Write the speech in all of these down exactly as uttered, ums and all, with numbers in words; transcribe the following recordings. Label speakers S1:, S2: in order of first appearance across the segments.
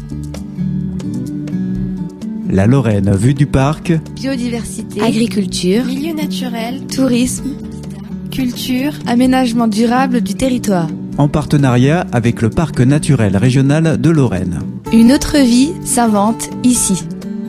S1: La Lorraine vue du parc.
S2: Biodiversité,
S3: agriculture,
S2: milieu naturel,
S3: tourisme,
S2: culture,
S3: aménagement durable du territoire.
S1: En partenariat avec le Parc naturel régional de Lorraine.
S3: Une autre vie s'invente ici.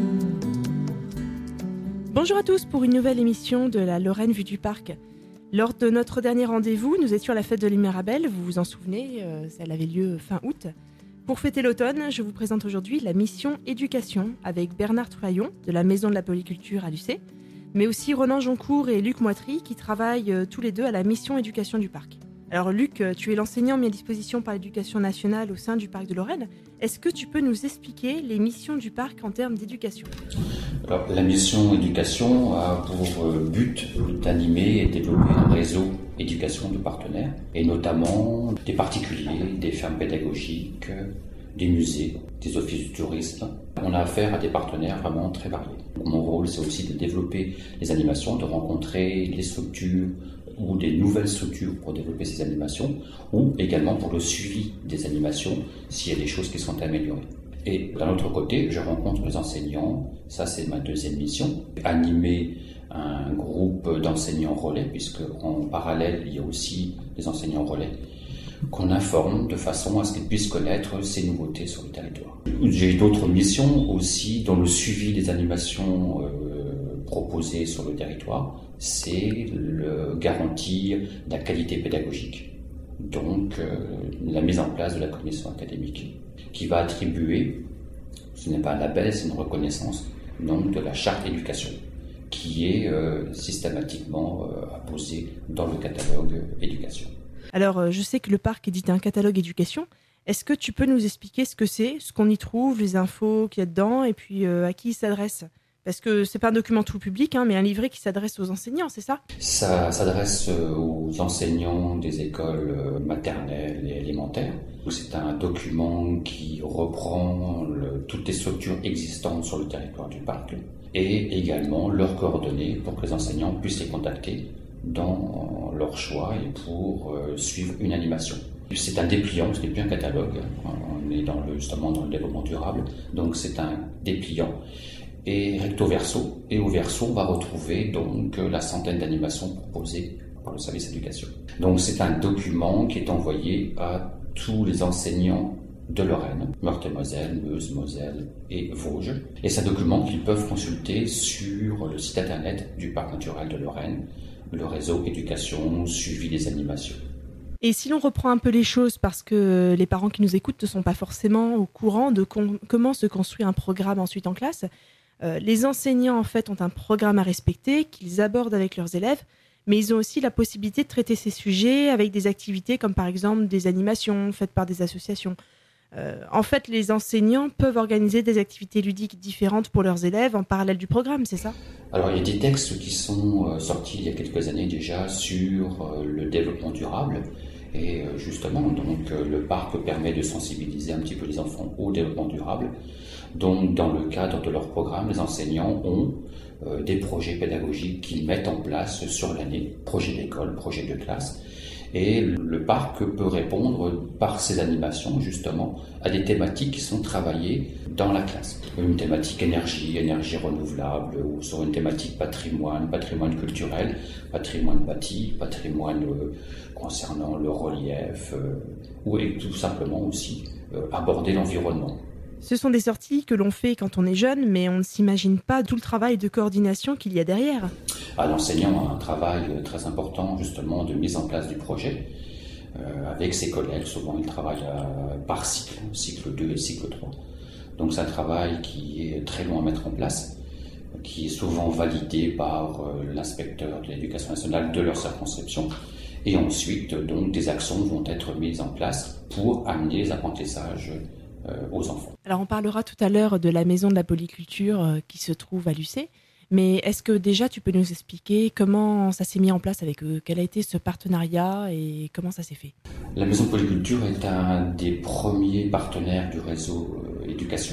S4: Bonjour à tous pour une nouvelle émission de la Lorraine vue du parc. Lors de notre dernier rendez-vous, nous étions à la fête de l'Immérabelle, vous vous en souvenez, euh, elle avait lieu fin août. Pour fêter l'automne, je vous présente aujourd'hui la mission éducation avec Bernard Troyon de la Maison de la Polyculture à Lucé, mais aussi Ronan Joncourt et Luc Moitry qui travaillent euh, tous les deux à la mission éducation du parc. Alors Luc, tu es l'enseignant mis à disposition par l'éducation nationale au sein du parc de Lorraine. Est-ce que tu peux nous expliquer les missions du parc en termes d'éducation ?
S5: Alors, la mission éducation a pour but d'animer et développer un réseau éducation de partenaires, et notamment des particuliers, des fermes pédagogiques, des musées, des offices du tourisme. On a affaire à des partenaires vraiment très variés. Mon rôle, c'est aussi de développer les animations, de rencontrer les structures ou des nouvelles structures pour développer ces animations, ou également pour le suivi des animations s'il y a des choses qui sont améliorées. Et d'un autre côté, je rencontre les enseignants, ça c'est ma deuxième mission, animer un groupe d'enseignants relais, puisque en parallèle il y a aussi des enseignants relais, qu'on informe de façon à ce qu'ils puissent connaître ces nouveautés sur le territoire. J'ai d'autres missions aussi dans le suivi des animations euh, proposées sur le territoire, c'est le garantir la qualité pédagogique, donc euh, la mise en place de la commission académique, qui va attribuer, ce n'est pas un label, c'est une reconnaissance, donc de la charte éducation, qui est euh, systématiquement euh, apposée dans le catalogue euh, éducation.
S4: Alors, euh, je sais que le parc édite un catalogue éducation. Est-ce que tu peux nous expliquer ce que c'est, ce qu'on y trouve, les infos qu'il y a dedans, et puis euh, à qui il s'adresse ? Parce que c'est pas un document tout public, hein, mais un livret qui s'adresse aux enseignants, c'est ça ?
S5: Ça s'adresse aux enseignants des écoles maternelles et élémentaires. C'est un document qui reprend le, toutes les structures existantes sur le territoire du parc et également leurs coordonnées pour que les enseignants puissent les contacter dans leur choix et pour euh, suivre une animation. C'est un dépliant, ce n'est plus un catalogue, on est dans le, justement dans le développement durable, donc c'est un dépliant. Et recto verso, et au verso on va retrouver donc la centaine d'animations proposées par le service éducation. Donc c'est un document qui est envoyé à tous les enseignants de Lorraine, Meurthe-et-Moselle, Meuse, Moselle et Vosges. Et c'est un document qu'ils peuvent consulter sur le site internet du Parc naturel de Lorraine, le réseau éducation, suivi des animations.
S4: Et si l'on reprend un peu les choses, parce que les parents qui nous écoutent ne sont pas forcément au courant de con- comment se construit un programme ensuite en classe, euh, les enseignants en fait ont un programme à respecter qu'ils abordent avec leurs élèves, mais ils ont aussi la possibilité de traiter ces sujets avec des activités comme par exemple des animations faites par des associations. Euh, en fait, les enseignants peuvent organiser des activités ludiques différentes pour leurs élèves en parallèle du programme, c'est ça ?
S5: Alors, il y a des textes qui sont sortis il y a quelques années déjà sur le développement durable. Et justement, donc, le parc permet de sensibiliser un petit peu les enfants au développement durable. Donc, dans le cadre de leur programme, les enseignants ont euh, des projets pédagogiques qu'ils mettent en place sur l'année, projets d'école, projets de classe. Et le parc peut répondre par ses animations, justement, à des thématiques qui sont travaillées dans la classe. Une thématique énergie, énergie renouvelable, ou sur une thématique patrimoine, patrimoine culturel, patrimoine bâti, patrimoine euh, concernant le relief, euh, ou et tout simplement aussi euh, aborder l'environnement.
S4: Ce sont des sorties que l'on fait quand on est jeune, mais on ne s'imagine pas tout le travail de coordination qu'il y a derrière.
S5: Ah, l'enseignant a un travail très important justement de mise en place du projet euh, avec ses collègues. Souvent il travaille à, par cycle, cycle deux et cycle trois. Donc c'est un travail qui est très long à mettre en place, qui est souvent validé par euh, l'inspecteur de l'éducation nationale de leur circonscription. Et ensuite, donc, des actions vont être mises en place pour amener les apprentissages euh, aux enfants.
S4: Alors on parlera tout à l'heure de la Maison de la Polyculture euh, qui se trouve à Lucé. Mais est-ce que déjà tu peux nous expliquer comment ça s'est mis en place avec eux ? Quel a été ce partenariat et comment ça s'est fait ?
S5: La Maison de Polyculture est un des premiers partenaires du réseau euh, éducation.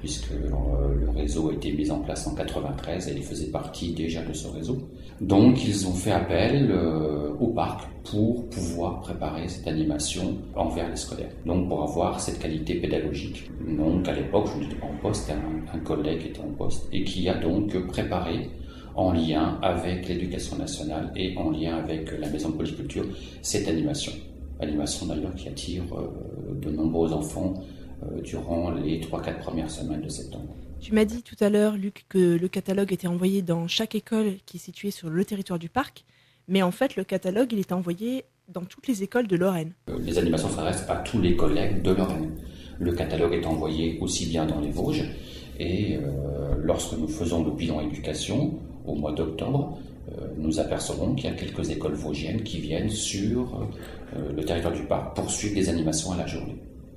S5: puisque euh, le réseau a été mis en place en quatre-vingt-treize et il faisait partie déjà de ce réseau. Donc ils ont fait appel euh, au parc pour pouvoir préparer cette animation envers les scolaires, donc pour avoir cette qualité pédagogique. Donc à l'époque, je n'étais pas en poste, un, un collègue était en poste et qui a donc préparé en lien avec l'éducation nationale et en lien avec la maison de polyculture cette animation. Animation d'ailleurs qui attire euh, de nombreux enfants euh, durant les trois quatre premières semaines de septembre.
S4: Tu m'as dit tout à l'heure, Luc, que le catalogue était envoyé dans chaque école qui est située sur le territoire du parc, mais en fait le catalogue il est envoyé dans toutes les écoles de Lorraine.
S5: Euh, les animations s'adressent à tous les collègues de Lorraine. Le catalogue est envoyé aussi bien dans les Vosges et euh, lorsque nous faisons le bilan éducation, au mois d'octobre, euh, nous apercevons qu'il y a quelques écoles vosgiennes qui viennent sur euh, le territoire du parc pour suivre des animations à la journée.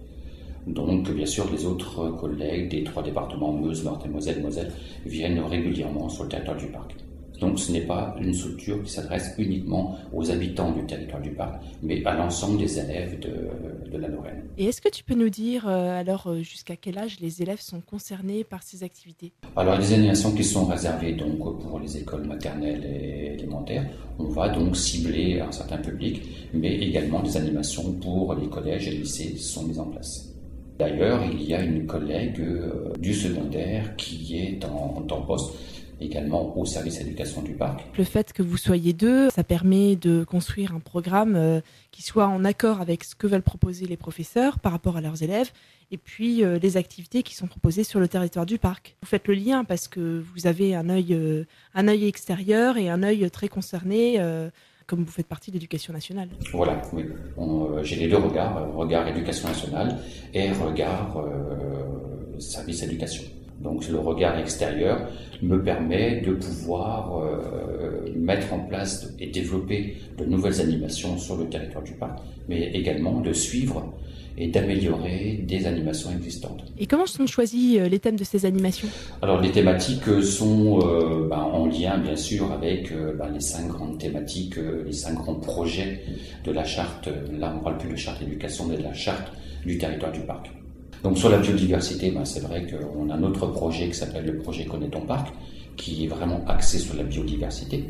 S5: Donc, bien sûr, les autres collègues des trois départements, Meuse, Meurthe et Moselle, Moselle, viennent régulièrement sur le territoire du parc. Donc, ce n'est pas une structure qui s'adresse uniquement aux habitants du territoire du parc, mais à l'ensemble des élèves de, de la Lorraine.
S4: Et est-ce que tu peux nous dire, euh, alors, euh, jusqu'à quel âge les élèves sont concernés par ces activités ?
S5: Alors, il y a des animations qui sont réservées donc pour les écoles maternelles et élémentaires. On va donc cibler un certain public, mais également des animations pour les collèges et les lycées sont mises en place. D'ailleurs, il y a une collègue euh, du secondaire qui est en, en poste, également au service éducation du parc.
S4: Le fait que vous soyez deux, ça permet de construire un programme euh, qui soit en accord avec ce que veulent proposer les professeurs par rapport à leurs élèves et puis euh, les activités qui sont proposées sur le territoire du parc. Vous faites le lien parce que vous avez un œil, euh, un œil extérieur et un œil très concerné euh, comme vous faites partie de l'éducation nationale.
S5: Voilà, oui. On, euh, j'ai les deux regards, regard éducation nationale et regard euh, service éducation. Donc le regard extérieur me permet de pouvoir euh, mettre en place et développer de nouvelles animations sur le territoire du parc, mais également de suivre et d'améliorer des animations existantes.
S4: Et comment sont choisis les thèmes de ces animations ?
S5: Alors les thématiques sont euh, ben, en lien bien sûr avec euh, ben, les cinq grandes thématiques, euh, les cinq grands projets de la charte, là on ne parle plus de charte éducation, mais de la charte du territoire du parc. Donc sur la biodiversité, ben, c'est vrai qu'on a un autre projet qui s'appelle le projet Connais ton parc, qui est vraiment axé sur la biodiversité.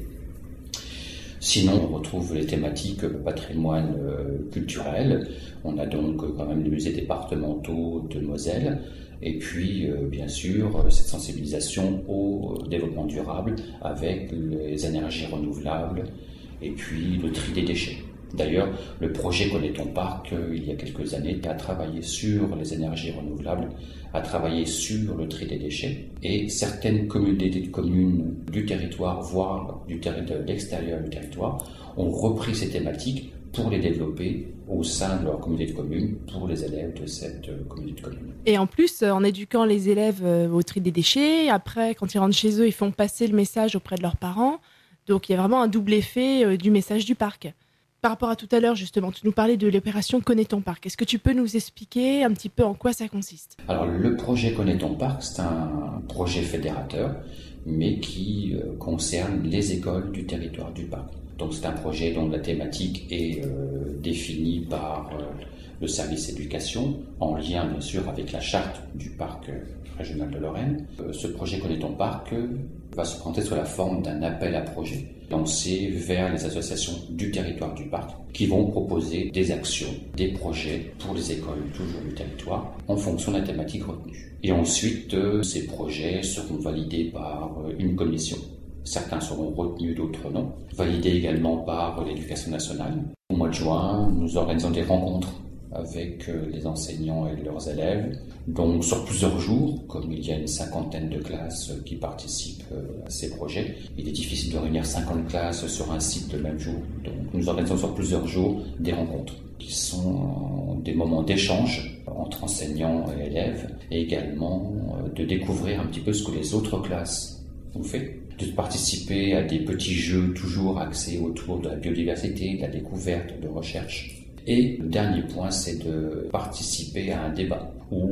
S5: Sinon, on retrouve les thématiques patrimoine euh, culturel. On a donc euh, quand même les musées départementaux de Moselle. Et puis, euh, bien sûr, euh, cette sensibilisation au euh, développement durable avec les énergies renouvelables et puis le tri des déchets. D'ailleurs, le projet Connais ton parc, euh, il y a quelques années, a travaillé sur les énergies renouvelables, a travaillé sur le tri des déchets, et certaines communautés de communes du territoire, voire du terri- de l'extérieur du territoire, ont repris ces thématiques pour les développer au sein de leur communauté de communes pour les élèves de cette euh, communauté de communes.
S4: Et en plus, en éduquant les élèves euh, au tri des déchets, après, quand ils rentrent chez eux, ils font passer le message auprès de leurs parents. Donc il y a vraiment un double effet euh, du message du parc. Par rapport à tout à l'heure, justement, tu nous parlais de l'opération Connais ton parc. Est-ce que tu peux nous expliquer un petit peu en quoi ça consiste ?
S5: Alors, le projet Connais ton parc, c'est un projet fédérateur, mais qui euh, concerne les écoles du territoire du parc. Donc, c'est un projet dont la thématique est euh, définie par euh, le service éducation, en lien, bien sûr, avec la charte du parc régional de Lorraine. Euh, ce projet Connais ton parc euh, va se présenter sous la forme d'un appel à projet lancé vers les associations du territoire du parc qui vont proposer des actions, des projets pour les écoles toujours du territoire en fonction de la thématique retenue. Et ensuite, euh, ces projets seront validés par euh, une commission. Certains seront retenus, d'autres non. Validés également par l'éducation nationale. Au mois de juin, nous organisons des rencontres avec les enseignants et leurs élèves. Donc sur plusieurs jours, comme il y a une cinquantaine de classes qui participent à ces projets, il est difficile de réunir cinquante classes sur un site le même jour. Donc nous organisons sur plusieurs jours des rencontres qui sont des moments d'échange entre enseignants et élèves et également de découvrir un petit peu ce que les autres classes ont fait, de participer à des petits jeux toujours axés autour de la biodiversité, de la découverte, de recherche. Et le dernier point, c'est de participer à un débat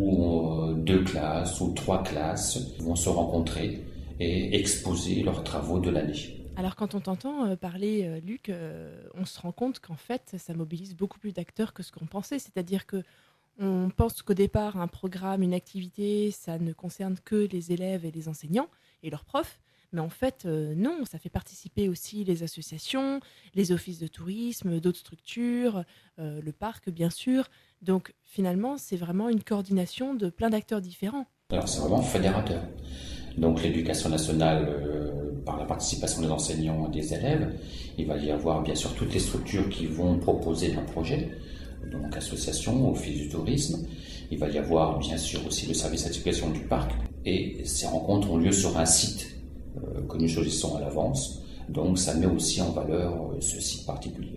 S5: où deux classes ou trois classes vont se rencontrer et exposer leurs travaux de l'année.
S4: Alors quand on t'entend parler, Luc, on se rend compte qu'en fait, ça mobilise beaucoup plus d'acteurs que ce qu'on pensait. C'est-à-dire que On pense qu'au départ, un programme, une activité, ça ne concerne que les élèves et les enseignants et leurs profs. Mais en fait, euh, non, ça fait participer aussi les associations, les offices de tourisme, d'autres structures, euh, le parc, bien sûr. Donc, finalement, c'est vraiment une coordination de plein d'acteurs différents.
S5: Alors, c'est vraiment fédérateur. Donc, l'éducation nationale, euh, par la participation des enseignants et des élèves, il va y avoir bien sûr toutes les structures qui vont proposer un projet, donc associations, office du tourisme. Il va y avoir bien sûr aussi le service d'éducation du parc. Et ces rencontres ont lieu sur un site euh, que nous choisissons à l'avance. Donc, ça met aussi en valeur euh, ce site particulier.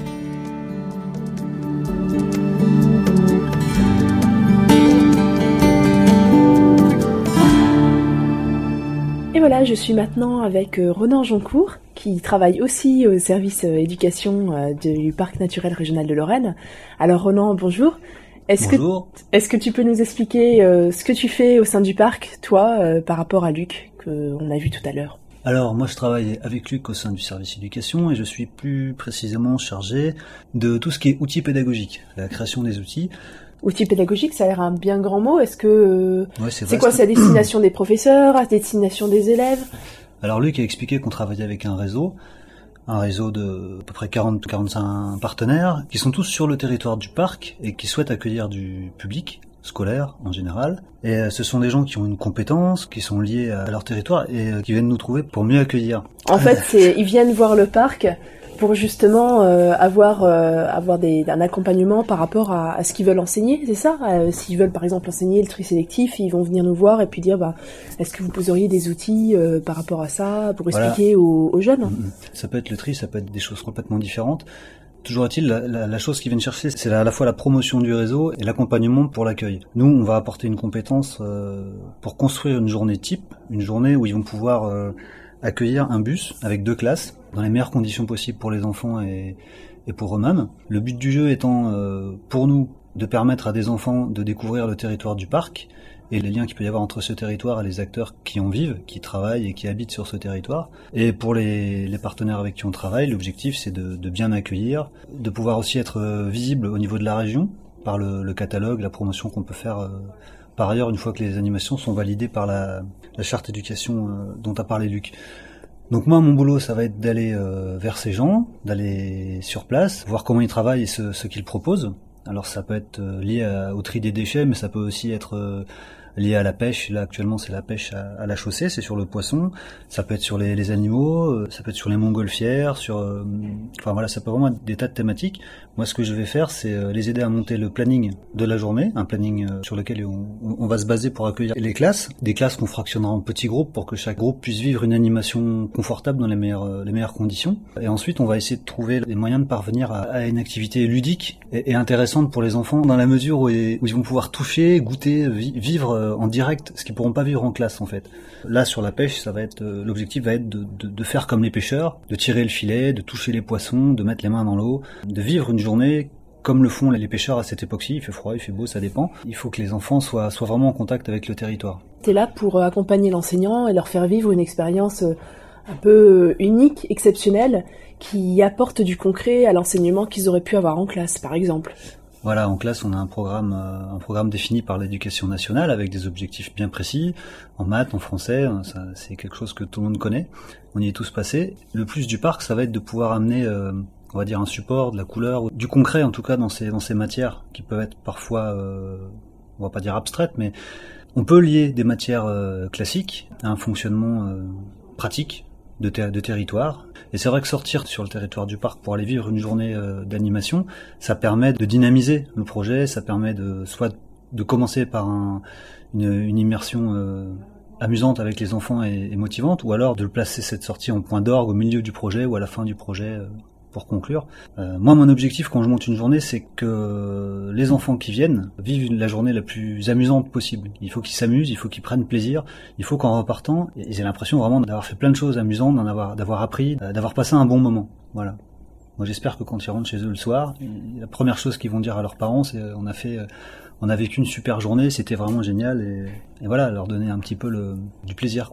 S4: Et voilà, je suis maintenant avec Ronan Joncourt, qui travaille aussi au service éducation du Parc naturel régional de Lorraine. Alors Ronan, bonjour. Est-ce
S6: bonjour.
S4: Que, est-ce que tu peux nous expliquer euh, ce que tu fais au sein du parc, toi, euh, par rapport à Luc, qu'on a vu tout à l'heure ?
S6: Alors moi je travaille avec Luc au sein du service éducation et je suis plus précisément chargé de tout ce qui est outils pédagogiques, la création des outils.
S4: Outils pédagogiques, ça a l'air un bien grand mot. Est-ce que euh,
S6: ouais, c'est,
S4: c'est quoi, c'est à destination des professeurs, à destination des élèves ?
S6: Alors Luc a expliqué qu'on travaillait avec un réseau, un réseau de à peu près quarante à quarante-cinq partenaires qui sont tous sur le territoire du parc et qui souhaitent accueillir du public scolaire en général. Et ce sont des gens qui ont une compétence, qui sont liés à leur territoire et qui viennent nous trouver pour mieux accueillir.
S4: En fait, c'est ils viennent voir le parc pour justement euh, avoir euh, avoir des, un accompagnement par rapport à, à ce qu'ils veulent enseigner, c'est ça euh, S'ils veulent par exemple enseigner le tri sélectif, ils vont venir nous voir et puis dire bah est-ce que vous poseriez des outils euh, par rapport à ça pour expliquer voilà. aux, aux jeunes.
S6: Ça peut être le tri, ça peut être des choses complètement différentes. Toujours est-il, la, la, la chose qu'ils viennent chercher, c'est à la fois la promotion du réseau et l'accompagnement pour l'accueil. Nous, on va apporter une compétence euh, pour construire une journée type, une journée où ils vont pouvoir euh, accueillir un bus avec deux classes dans les meilleures conditions possibles pour les enfants et, et pour eux-mêmes. Le but du jeu étant euh, pour nous de permettre à des enfants de découvrir le territoire du parc et les liens qu'il peut y avoir entre ce territoire et les acteurs qui en vivent, qui travaillent et qui habitent sur ce territoire. Et pour les, les partenaires avec qui on travaille, l'objectif c'est de, de bien accueillir, de pouvoir aussi être visible au niveau de la région par le, le catalogue, la promotion qu'on peut faire euh, par ailleurs une fois que les animations sont validées par la, la charte éducation euh, dont a parlé Luc. Donc moi, mon boulot, ça va être d'aller euh, vers ces gens, d'aller sur place, voir comment ils travaillent et ce, ce qu'ils proposent. Alors ça peut être euh, lié à, au tri des déchets, mais ça peut aussi être euh, lié à la pêche. Là actuellement c'est la pêche à, à la chaussée, c'est sur le poisson. Ça peut être sur les, les animaux, euh, ça peut être sur les montgolfières, sur, euh, enfin voilà, ça peut vraiment être des tas de thématiques. Moi ce que je vais faire c'est euh, les aider à monter le planning de la journée, un planning euh, sur lequel on, on va se baser pour accueillir les classes, des classes qu'on fractionnera en petits groupes pour que chaque groupe puisse vivre une animation confortable dans les meilleures, euh, les meilleures conditions. Et ensuite on va essayer de trouver les moyens de parvenir à, à une activité ludique et, et intéressante pour les enfants dans la mesure où, où ils vont pouvoir toucher, goûter, vi- vivre en direct ce qu'ils pourront pas vivre en classe en fait. Là sur la pêche, ça va être euh, l'objectif va être de, de, de faire comme les pêcheurs, de tirer le filet, de toucher les poissons, de mettre les mains dans l'eau, de vivre une journée comme le font les pêcheurs à cette époque-ci. Il fait froid, il fait beau, ça dépend. Il faut que les enfants soient, soient vraiment en contact avec le territoire.
S4: T'es là pour accompagner l'enseignant et leur faire vivre une expérience un peu unique, exceptionnelle, qui apporte du concret à l'enseignement qu'ils auraient pu avoir en classe, par exemple.
S6: Voilà, en classe, on a un programme, euh, un programme défini par l'éducation nationale avec des objectifs bien précis. En maths, en français, ça, c'est quelque chose que tout le monde connaît. On y est tous passés. Le plus du parc, ça va être de pouvoir amener, euh, on va dire, un support, de la couleur, du concret en tout cas dans ces, dans ces matières qui peuvent être parfois, euh, on va pas dire abstraites, mais on peut lier des matières euh, classiques à un fonctionnement euh, pratique de, ter- de territoire. Et c'est vrai que sortir sur le territoire du parc pour aller vivre une journée euh, d'animation, ça permet de dynamiser le projet, ça permet de soit de commencer par un, une, une immersion euh, amusante avec les enfants et, et motivante, ou alors de le placer cette sortie en point d'orgue au milieu du projet ou à la fin du projet euh, pour conclure. Euh, moi, mon objectif quand je monte une journée, c'est que les enfants qui viennent vivent la journée la plus amusante possible. Il faut qu'ils s'amusent, il faut qu'ils prennent plaisir, il faut qu'en repartant, ils aient l'impression vraiment d'avoir fait plein de choses amusantes, d'en avoir, d'avoir appris, d'avoir passé un bon moment. Voilà. Moi, j'espère que quand ils rentrent chez eux le soir, la première chose qu'ils vont dire à leurs parents, c'est on a fait, on a vécu une super journée, c'était vraiment génial, et, et voilà, leur donner un petit peu le, du plaisir, quoi.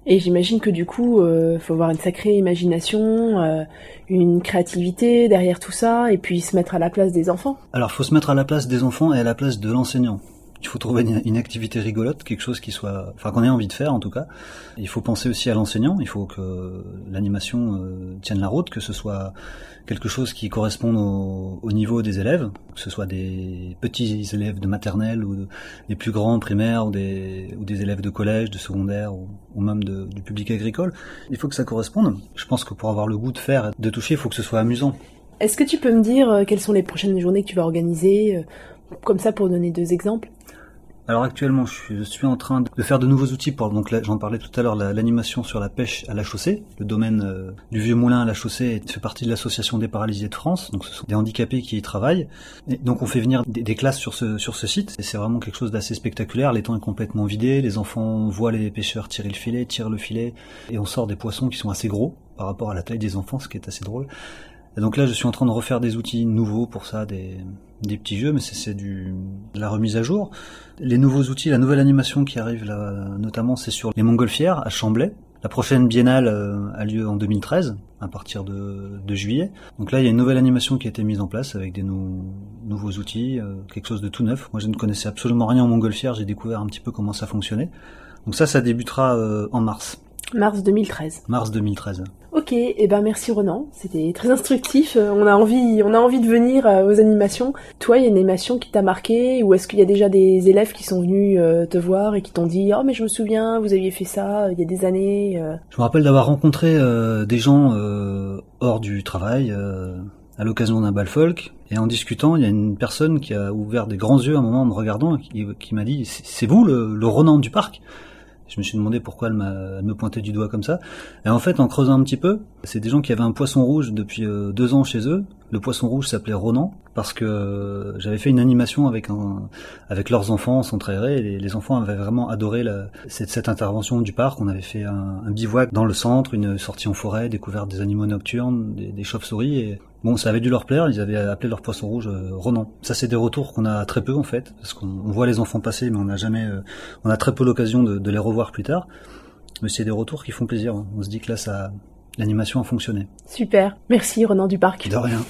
S4: Et j'imagine que du coup, euh, faut avoir une sacrée imagination, euh, une créativité derrière tout ça, et puis se mettre à la place des enfants.
S6: Alors, il faut se mettre à la place des enfants et à la place de l'enseignant. Il faut trouver une, une activité rigolote, quelque chose qui soit, enfin qu'on ait envie de faire en tout cas. Il faut penser aussi à l'enseignant. Il faut que l'animation euh, tienne la route, que ce soit quelque chose qui corresponde au, au niveau des élèves, que ce soit des petits élèves de maternelle ou de, des plus grands primaires ou des, ou des élèves de collège, de secondaire ou, ou même de, du public agricole. Il faut que ça corresponde. Je pense que pour avoir le goût de faire, de toucher, il faut que ce soit amusant.
S4: Est-ce que tu peux me dire euh, quelles sont les prochaines journées que tu vas organiser, euh, comme ça pour donner deux exemples?
S6: Alors actuellement, je suis, je suis en train de faire de nouveaux outils pour, donc là, j'en parlais tout à l'heure, la, l'animation sur la pêche à la chaussée. Le domaine euh, du Vieux Moulin à la chaussée fait partie de l'association des paralysés de France, donc ce sont des handicapés qui y travaillent. Et donc on fait venir des, des classes sur ce, sur ce site, et c'est vraiment quelque chose d'assez spectaculaire. L'étang est complètement vidé, les enfants voient les pêcheurs tirer le filet, tirent le filet, et on sort des poissons qui sont assez gros par rapport à la taille des enfants, ce qui est assez drôle. Et donc là, je suis en train de refaire des outils nouveaux pour ça, des, des petits jeux, mais c'est, c'est du, de la remise à jour. Les nouveaux outils, la nouvelle animation qui arrive là, notamment, c'est sur les montgolfières à Chamblay. La prochaine biennale euh, a lieu en deux mille treize, à partir de, de juillet. Donc là, il y a une nouvelle animation qui a été mise en place avec des nou- nouveaux outils, euh, quelque chose de tout neuf. Moi, je ne connaissais absolument rien en montgolfière, j'ai découvert un petit peu comment ça fonctionnait. Donc ça, ça débutera euh, en mars.
S4: Mars deux mille treize.
S6: Mars deux mille treize.
S4: Ok, et eh ben merci Ronan, c'était très instructif. Euh, on a envie, on a envie de venir euh, aux animations. Toi, il y a une animation qui t'a marqué, ou est-ce qu'il y a déjà des élèves qui sont venus euh, te voir et qui t'ont dit « Oh mais je me souviens, vous aviez fait ça il y a des années euh... ».
S6: Je me rappelle d'avoir rencontré euh, des gens euh, hors du travail euh, à l'occasion d'un bal folk, et en discutant, il y a une personne qui a ouvert des grands yeux à un moment en me regardant, et qui, qui m'a dit « C'est vous le, le Ronan du parc ?» Je me suis demandé pourquoi elle, m'a, elle me pointait du doigt comme ça. Et en fait, en creusant un petit peu, c'est des gens qui avaient un poisson rouge depuis euh, deux ans chez eux. Le poisson rouge s'appelait Ronan parce que euh, j'avais fait une animation avec un, avec leurs enfants sans trahir. Et les, les enfants avaient vraiment adoré la, cette, cette intervention du parc. On avait fait un, un bivouac dans le centre, une sortie en forêt, découverte des animaux nocturnes, des, des chauves-souris. Et bon, ça avait dû leur plaire. Ils avaient appelé leur poisson rouge euh, Ronan. Ça, c'est des retours qu'on a très peu en fait, parce qu'on on voit les enfants passer, mais on n'a jamais, euh, on a très peu l'occasion de, de les revoir plus tard. Mais c'est des retours qui font plaisir. Hein. On se dit que là, ça, l'animation a fonctionné.
S4: Super, merci Ronan du parc.
S6: De rien.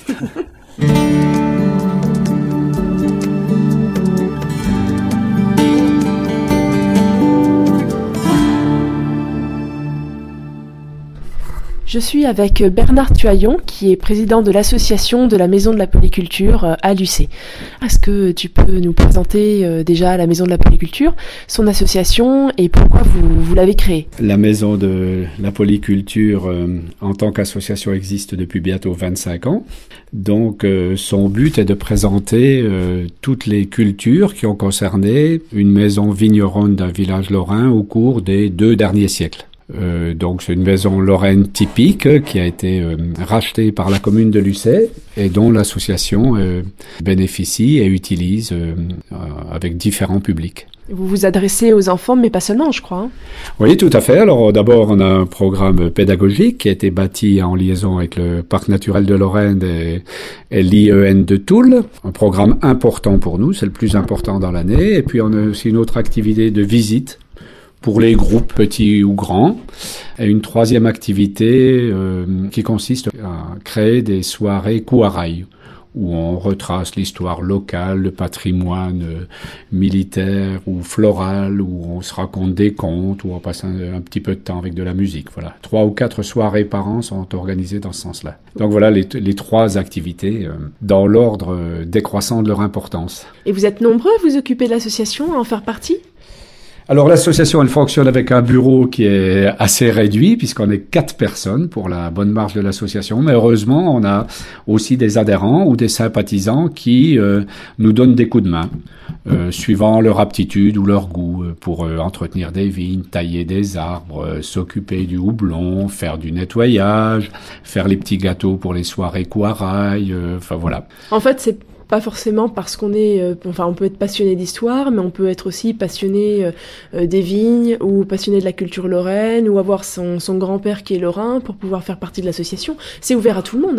S4: Je suis avec Bernard Tuaillon, qui est président de l'association de la Maison de la Polyculture à Lucé. Est-ce que tu peux nous présenter déjà la Maison de la Polyculture, son association et pourquoi vous, vous l'avez créée?
S7: La Maison de la Polyculture, euh, en tant qu'association, existe depuis bientôt vingt-cinq ans. Donc, euh, son but est de présenter euh, toutes les cultures qui ont concerné une maison vigneronne d'un village lorrain au cours des deux derniers siècles. Euh, donc c'est une maison lorraine typique qui a été euh, rachetée par la commune de Lucé et dont l'association euh, bénéficie et utilise euh, euh, avec différents publics.
S4: Vous vous adressez aux enfants, mais pas seulement, je crois. Hein.
S7: Oui, tout à fait. Alors d'abord, on a un programme pédagogique qui a été bâti en liaison avec le Parc naturel de Lorraine et, et l'I E N de Toul. Un programme important pour nous, c'est le plus important dans l'année. Et puis on a aussi une autre activité de visite pour les groupes petits ou grands. Et une troisième activité euh, qui consiste à créer des soirées Kouaraï, où on retrace l'histoire locale, le patrimoine euh, militaire ou floral, où on se raconte des contes, où on passe un, un petit peu de temps avec de la musique. Voilà, trois ou quatre soirées par an sont organisées dans ce sens-là. Donc voilà les, les trois activités euh, dans l'ordre euh, décroissant de leur importance.
S4: Et vous êtes nombreux à vous occuper de l'association, à en faire partie ?
S7: Alors l'association, elle fonctionne avec un bureau qui est assez réduit, puisqu'on est quatre personnes pour la bonne marche de l'association. Mais heureusement, on a aussi des adhérents ou des sympathisants qui euh, nous donnent des coups de main, euh, suivant leur aptitude ou leur goût, euh, pour euh, entretenir des vignes, tailler des arbres, euh, s'occuper du houblon, faire du nettoyage, faire les petits gâteaux pour les soirées Kouaraï, euh, enfin voilà.
S4: En fait, c'est pas forcément parce qu'on est, euh, enfin, on peut être passionné d'histoire, mais on peut être aussi passionné euh, des vignes ou passionné de la culture lorraine ou avoir son, son grand-père qui est lorrain pour pouvoir faire partie de l'association. C'est ouvert à tout le monde.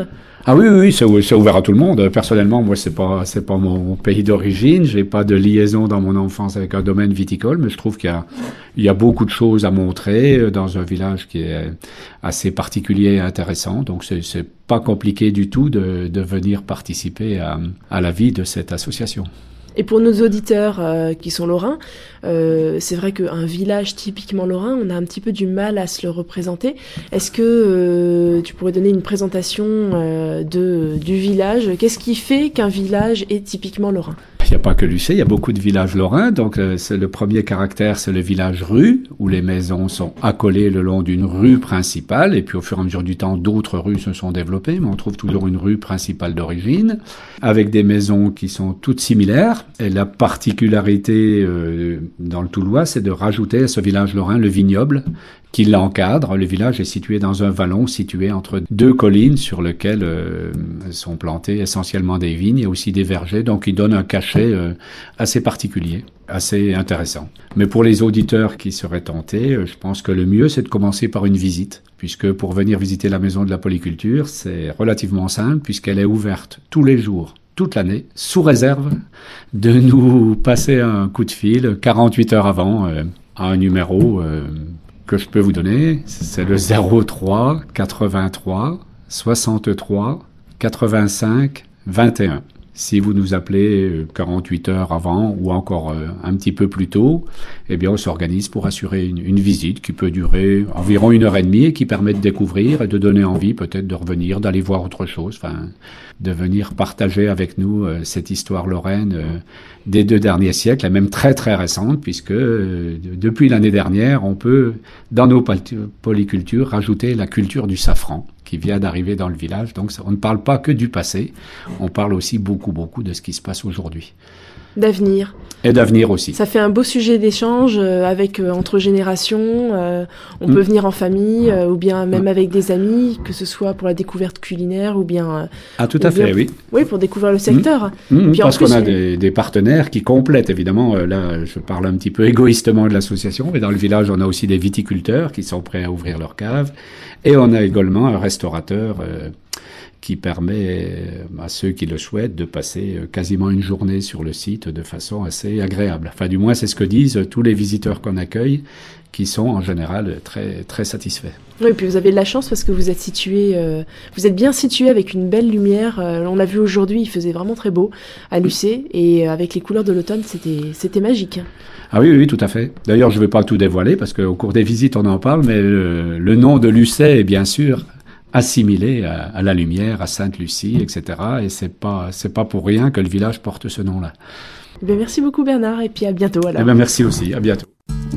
S7: Ah oui, oui, oui, c'est, c'est ouvert à tout le monde. Personnellement, moi, c'est pas, c'est pas mon pays d'origine. J'ai pas de liaison dans mon enfance avec un domaine viticole, mais je trouve qu'il y a, il y a beaucoup de choses à montrer dans un village qui est assez particulier et intéressant. Donc, c'est, c'est pas compliqué du tout de, de venir participer à, à la vie de cette association.
S4: Et pour nos auditeurs euh, qui sont lorrains, euh, c'est vrai qu'un village typiquement lorrain, on a un petit peu du mal à se le représenter. Est-ce que euh, tu pourrais donner une présentation euh, de, du village ? Qu'est-ce qui fait qu'un village est typiquement lorrain ?
S7: Il n'y a pas que Lucé, il y a beaucoup de villages lorrains. Donc, euh, c'est le premier caractère, c'est le village-rue, où les maisons sont accolées le long d'une rue principale. Et puis, au fur et à mesure du temps, d'autres rues se sont développées, mais on trouve toujours une rue principale d'origine, avec des maisons qui sont toutes similaires. Et la particularité euh, dans le Toulois, c'est de rajouter à ce village lorrain le vignoble qui l'encadre. Le village est situé dans un vallon situé entre deux collines sur lesquelles euh, sont plantées essentiellement des vignes et aussi des vergers, donc il donne un cachet euh, assez particulier, assez intéressant. Mais pour les auditeurs qui seraient tentés, euh, je pense que le mieux c'est de commencer par une visite, puisque pour venir visiter la maison de la polyculture, c'est relativement simple puisqu'elle est ouverte tous les jours, toute l'année, sous réserve de nous passer un coup de fil quarante-huit heures avant euh, à un numéro euh, que je peux vous donner, c'est le zéro trois quatre-vingt-trois soixante-trois quatre-vingt-cinq vingt et un. Si vous nous appelez quarante-huit heures avant ou encore euh, un petit peu plus tôt, eh bien on s'organise pour assurer une, une visite qui peut durer environ une heure et demie et qui permet de découvrir et de donner envie peut-être de revenir, d'aller voir autre chose, enfin de venir partager avec nous euh, cette histoire lorraine euh, des deux derniers siècles, et même très très récente, puisque euh, depuis l'année dernière, on peut dans nos polycultures rajouter la culture du safran qui vient d'arriver dans le village. Donc on ne parle pas que du passé, on parle aussi beaucoup, beaucoup de ce qui se passe aujourd'hui.
S4: D'avenir.
S7: Et d'avenir aussi.
S4: Ça fait un beau sujet d'échange euh, avec euh, entre générations. Euh, on mmh. peut venir en famille euh, ou bien même mmh. avec des amis, que ce soit pour la découverte culinaire ou bien. Euh,
S7: ah tout à fait,
S4: bien,
S7: oui.
S4: Oui, pour découvrir le secteur.
S7: Mmh. Mmh,
S4: Puis
S7: parce
S4: en plus,
S7: qu'on a des, des partenaires qui complètent évidemment. Euh, là, je parle un petit peu égoïstement de l'association, mais dans le village, on a aussi des viticulteurs qui sont prêts à ouvrir leur cave, et on a également un restaurateur. Euh, qui permet à ceux qui le souhaitent de passer quasiment une journée sur le site de façon assez agréable. Enfin, du moins, c'est ce que disent tous les visiteurs qu'on accueille, qui sont en général très, très satisfaits.
S4: Oui, et puis vous avez de la chance parce que vous êtes situé, euh, vous êtes bien situé avec une belle lumière. Euh, on l'a vu aujourd'hui, il faisait vraiment très beau à Lucé, et avec les couleurs de l'automne, c'était, c'était magique.
S7: Ah oui, oui, tout à fait. D'ailleurs, je ne vais pas tout dévoiler parce qu'au cours des visites, on en parle, mais le, le nom de Lucé est bien sûr assimilé à, à la lumière, à Sainte-Lucie, et cetera. Et c'est pas, c'est pas pour rien que le village porte ce nom-là.
S4: Eh bien, merci beaucoup Bernard, et puis à bientôt alors.
S7: Eh bien, merci aussi, à bientôt.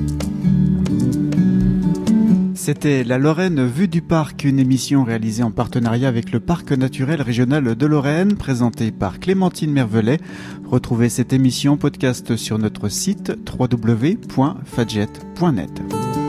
S1: C'était La Lorraine vue du parc, une émission réalisée en partenariat avec le Parc naturel régional de Lorraine, présentée par Clémentine Mervelet. Retrouvez cette émission podcast sur notre site w w w point fadjet point net.